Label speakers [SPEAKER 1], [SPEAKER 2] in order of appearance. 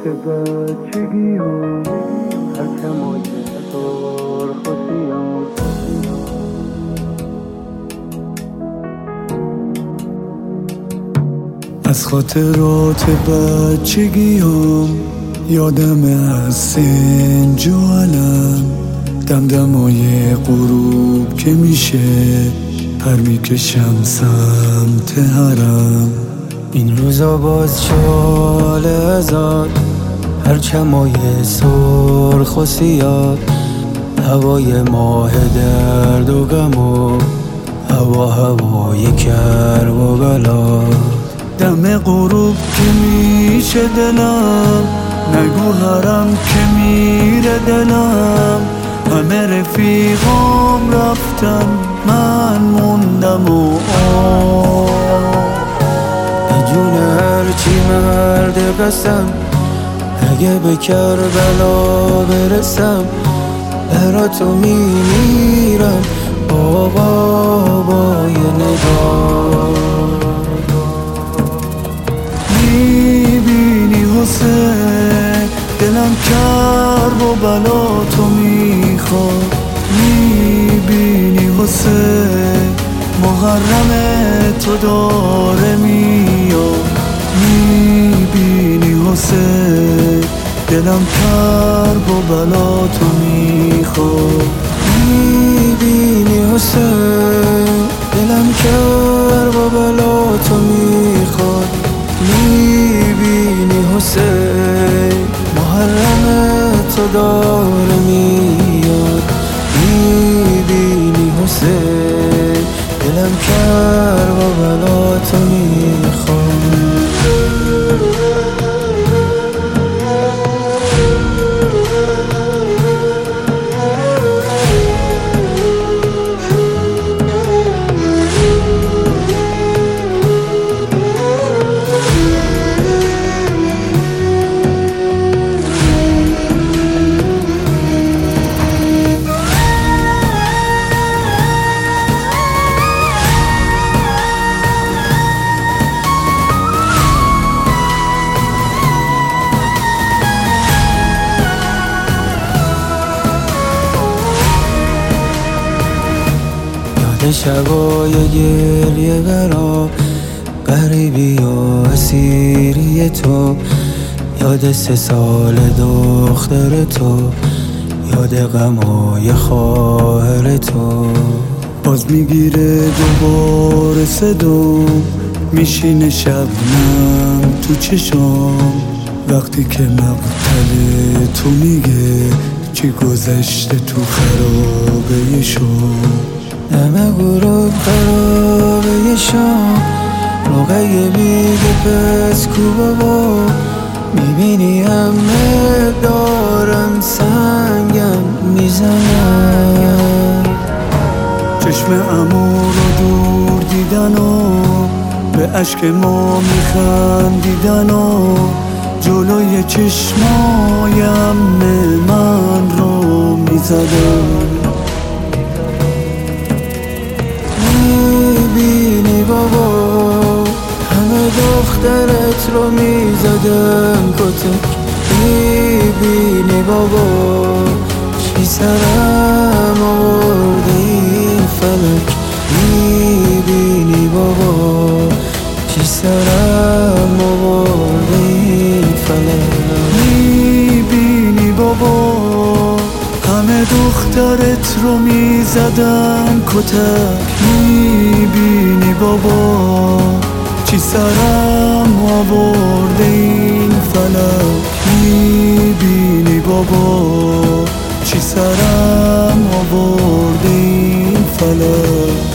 [SPEAKER 1] بچگیام هرچم آید سرخوشیام از خاطرات بچگیام یادم از سنج و علم دمدمای غروب که میشه پر میکشم سمت حرم. این روزا باز شال ازاد پرچمای سرخ و سیاه هوای ماه درد و غم و هوای کرب و بلا. دم غروب که میشه دلم نگو حرم که میره دلم. همه رفیقام رفتن من موندم و جون هرچی مرد قسم اگه به کربلا برسم براتو میمیرم با یه نگاه. میبینی حسین دلم کرب و بلا تو میخواد. میبینی حسین محرم تو داره میاد. میبینی حسین دلم کرب و بلا تو میخواد.
[SPEAKER 2] میبینی حسین دلم کرب و بلا تو میخواد. میبینی حسین محرم تو داره میاد. میبینی حسین دلم کرب و بلا تو میخواد. شبای گریه برا غریبی و اسیری تو. یاد 3 سال دختر تو یاد غمای خواهر تو.
[SPEAKER 1] باز میگیره دوباره صدام میشینه شبنم تو چشام وقتی که مقتل تو میگه چی گذشته تو خرابه شام.
[SPEAKER 2] دم غروب خرابه شام رقیه میگه پس کو بابا. میبینی همه دارن سنگم میزنن.
[SPEAKER 1] چشم عمو رو دور دیدن و به اشک ما میخندیدن و جلوی چشمای عمه من رو میزدن.
[SPEAKER 2] میبینی بابا همه دخترت رو میزدن کتک. میبینی بابا چی سرم آورده این فلک. میبینی بابا چی سرم آورده این فلک.
[SPEAKER 1] میبینی بابا همه دخترت رو میزدن کتک. میبینی بابا چی سرم آورده این فلک. میبینی بابا چی سرم آورده این فلک.